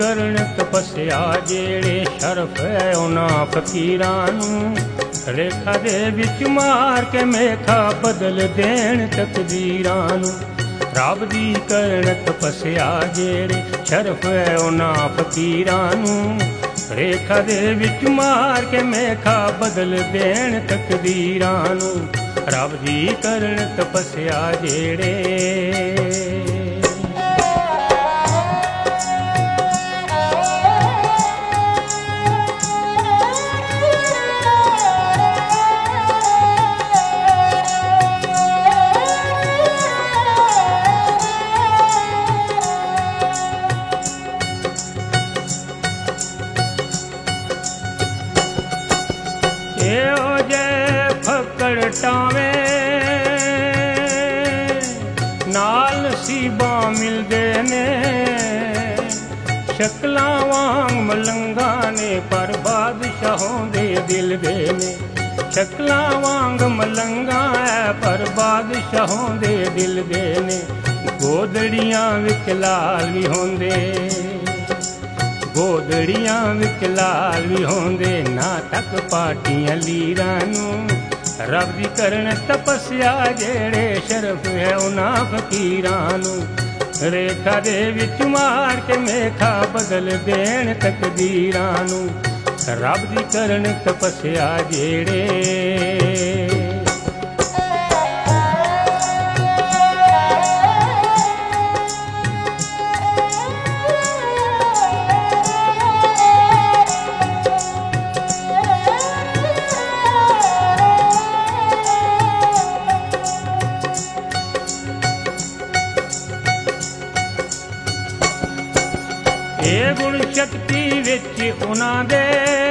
ਕਰਨ ਤਪੱਸਿਆ ਜਿਹੜੇ ਸ਼ਰਫ ਹੈ ਉਹਨਾਂ ਫਕੀਰਾਂ ਨੂੰ। ਰੇਖਾ ਦੇ ਵਿੱਚ ਮਾਰ ਕੇ ਮੇਖਾ ਬਦਲ ਦੇਣ ਤਕਦੀਰਾਂ ਨੂੰ। ਰੱਬ ਦੀ ਕਰਨ ਤਪੱਸਿਆ ਜਿਹੜੇ ਸ਼ਰਫ ਹੈ ਉਹਨਾਂ ਫਕੀਰਾਂ ਨੂੰ। ਰੇਖਾ ਦੇ ਵਿੱਚ ਮਾਰ ਕੇ ਮੇਖਾ ਬਦਲ ਦੇਣ ਤਕਦੀਰਾਂ ਨੂੰ। ਰੱਬ ਦੀ ਕਰਨ ਤਪੱਸਿਆ ਜਿਹੜੇ। ਇਹੋ ਜੇ ਫਕੜ ਟਾਵੇਂ ਨਾਲ ਨਸੀਬਾਂ ਮਿਲਦੇ ਨੇ। ਸ਼ਕਲਾਂ ਵਾਂਗ ਮਲੰਗਾਂ ਨੇ ਪਰ ਬਾਦਸ਼ਾਹਾਂ ਦੇ ਦਿਲ ਦੇ ਨੇ। ਸ਼ਕਲਾਂ ਵਾਂਗ ਮਲੰਗਾਂ ਹੈ ਪਰ ਬਾਦਸ਼ਾਹਾਂ ਦੇ ਦਿਲ ਦੇ ਨੇ। ਗੋਦੜੀਆਂ ਵਿੱਚ ਲਾਲ ਵੀ ਹੁੰਦੇ, ਗੋਦੜੀਆਂ ਵਿੱਚ ਲਾਲ ਵੀ ਹੁੰਦੇ ਨਾ ਤੱਕ ਪਾਟੀਆਂ ਲੀਰਾਂ ਨੂੰ। ਰੱਬ ਦੀ ਕਰਨ ਤਪੱਸਿਆ ਜਿਹੜੇ ਸ਼ਰਫ ਹੈ ਉਹਨਾਂ ਫਕੀਰਾਂ ਨੂੰ। ਰੇਖਾ ਦੇ ਵਿੱਚ ਮਾਰ ਕੇ ਮੇਖਾ ਬਦਲ ਦੇਣ ਤਕਦੀਰਾਂ ਨੂੰ। ਰੱਬ ਦੀ ਕਰਨ ਤਪੱਸਿਆ ਜਿਹੜੇ। ਇਹ ਗੁਣ ਸ਼ਕਤੀ ਵਿੱਚ ਉਹਨਾਂ ਦੇ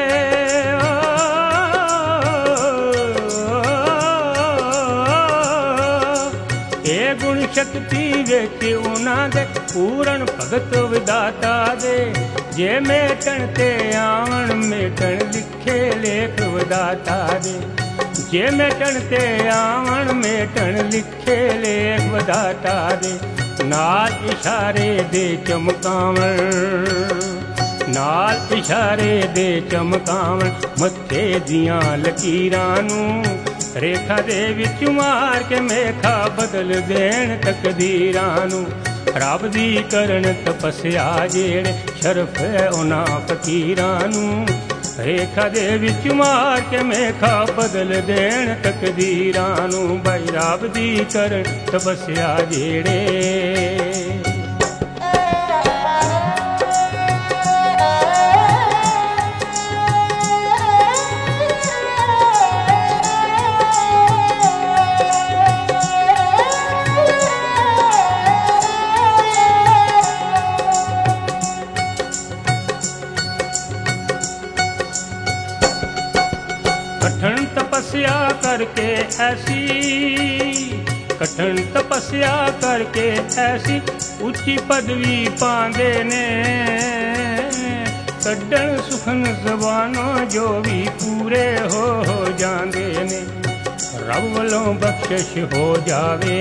ਇਹ ਗੁਣ ਸ਼ਕਤੀ ਵਿੱਚ ਉਹਨਾਂ ਦੇ ਪੂਰਨ ਭਗਤ ਵਿਦਾਤਾ ਦੇ। ਜੇ ਮੇਟਣ ਤੇ ਆਵਣ ਮੇਟਣ ਲਿਖੇ ਲੇਖ ਵਿਦਾਤਾ ਦੇ। ਜੇ ਮੇਟਣ ਤੇ ਆਵਣ ਮੇਟਣ ਲਿਖੇ ਲੇਖ ਵਿਦਾਤਾ ਦੇ। ਨਾਲ ਇਸ਼ਾਰੇ ਦੇ ਚਮਕਾਵਣ, ਨਾਲ ਇਸ਼ਾਰੇ ਦੇ ਚਮਕਾਵਣ ਮੱਥੇ ਦੀਆਂ ਲਕੀਰਾਂ ਨੂੰ। ਰੇਖਾ ਦੇ ਵਿੱਚ ਮਾਰ ਕੇ ਮੇਖਾ ਬਦਲ ਦੇਣ ਤਕਦੀਰਾਂ ਨੂੰ। ਰੱਬ ਦੀ ਕਰਨ ਤਪੱਸਿਆ ਜਿਹੜੇ ਸ਼ਰਫ ਹੈ ਉਹਨਾਂ ਫਕੀਰਾਂ ਨੂੰ। ਰੇਖਾ ਦੇ ਵਿੱਚ ਮਾਰ ਕੇ ਮੇਖਾ ਬਦਲ ਦੇਣ ਤਕਦੀਰਾਂ ਨੂੰ। ਬਈ ਰੱਬ ਦੀ ਕਰਨ ਤਪੱਸਿਆ ਜਿਹੜੇ। कठिन तपस्या करके ऐसी, कठिन तपस्या करके ऐसी उच्ची पदवी पांदे ने। कड्डण सुखन जबानों जो भी पूरे हो जांदे ने। रब वलों बख्शिश हो जावे,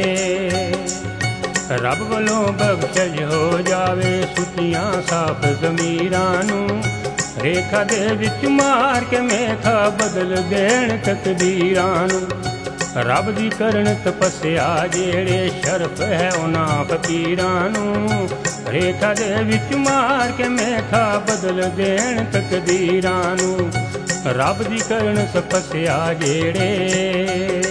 रब वलों बख्शिश हो जावे सुतियां साफ ज़मीरां नूं। ਰੇਖਾ ਦੇ ਵਿੱਚ ਮਾਰ ਕੇ ਮੇਖਾ ਬਦਲ ਦੇਣ ਤਕਦੀਰਾਂ ਨੂੰ। ਰੱਬ ਦੀ ਕਰਨ ਤਪੱਸਿਆ ਜਿਹੜੇ ਸ਼ਰਫ ਹੈ ਉਹਨਾਂ ਫਕੀਰਾਂ ਨੂੰ। ਰੇਖਾ ਦੇ ਵਿੱਚ ਮਾਰ ਕੇ ਮੇਖਾ ਬਦਲ ਦੇਣ ਤਕਦੀਰਾਂ ਨੂੰ। ਰੱਬ ਦੀ ਕਰਨ ਤਪੱਸਿਆ ਜਿਹੜੇ।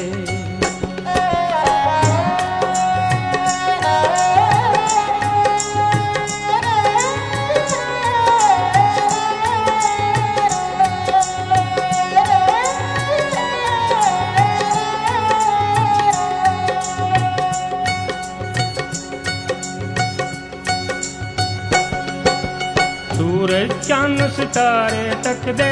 सूरज चन्न सितारे तकदे,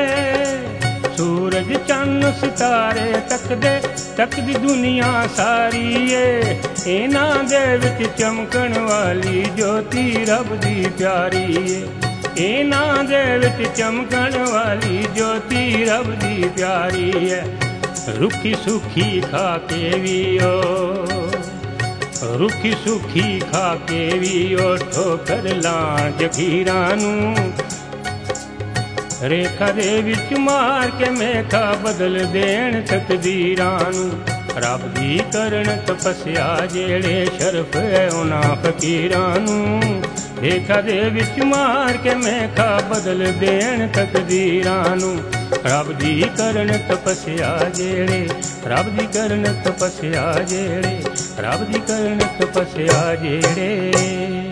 सूरज चन्न सितारे तकदे, तकदी दुनिया सारी ए। इन्हां दे विच चमकण वाली ज्योति रब दी प्यारी ए। इन्हां दे विच चमकण वाली ज्योति रब दी प्यारी है। रुखी सुखी खा के भी ओ, रुखी सुखी खा के भी ओ ठोकर लां जगीरां नूं रेखा दे विच मार के मेखा बदल देण तकदीरां नूं रब दी करन तपस्या जेड़े शरफ है उन्हां फकीरां नूं रेखा दे विच मार के मेखा बदल देण तकदीरां नूं रब दी करन तपस्या जेड़े रब दी करन तपस्या जेड़े रब दी करन तपस्या जेड़े